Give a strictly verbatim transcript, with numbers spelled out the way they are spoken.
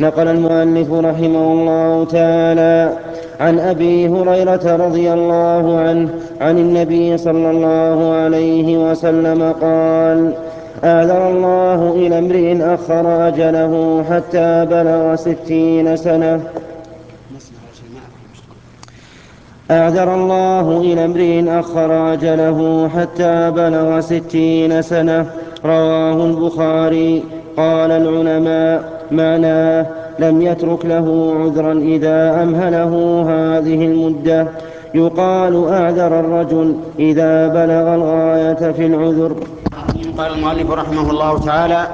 نقل المؤلف رحمه الله تعالى عن أبي هريرة رضي الله عنه عن النبي صلى الله عليه وسلم قال: أعذر الله إلى امرئ أخر أجله حتى بلغ ستين سنة أعذر الله إلى امرئ أخر أجله حتى بلغ ستين سنة. رواه البخاري. قال العلماء: معناه لم يترك له عذرا إذا أمهله هذه المدة. يقال أعذر الرجل إذا بلغ الغاية في العذر. قال المؤلف رحمه الله تعالى: